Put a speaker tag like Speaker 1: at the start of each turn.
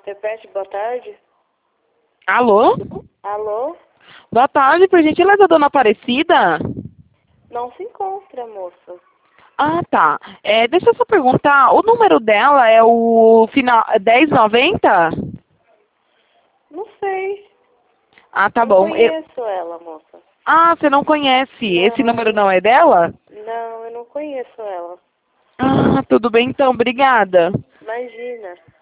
Speaker 1: Repete, boa tarde.
Speaker 2: Alô?
Speaker 1: Alô?
Speaker 2: Boa tarde, por gentileza, dona Aparecida?
Speaker 1: Não se encontra, moça.
Speaker 2: Ah, tá. Deixa eu só perguntar, o número dela é o final 1090?
Speaker 1: Não sei.
Speaker 2: Ah, tá
Speaker 1: Não
Speaker 2: bom.
Speaker 1: conheço ela, moça.
Speaker 2: Ah, você não conhece. Esse número
Speaker 1: Não,
Speaker 2: não é dela?
Speaker 1: não, eu não conheço ela.
Speaker 2: Ah, tudo bem então, obrigada.
Speaker 1: Imagina.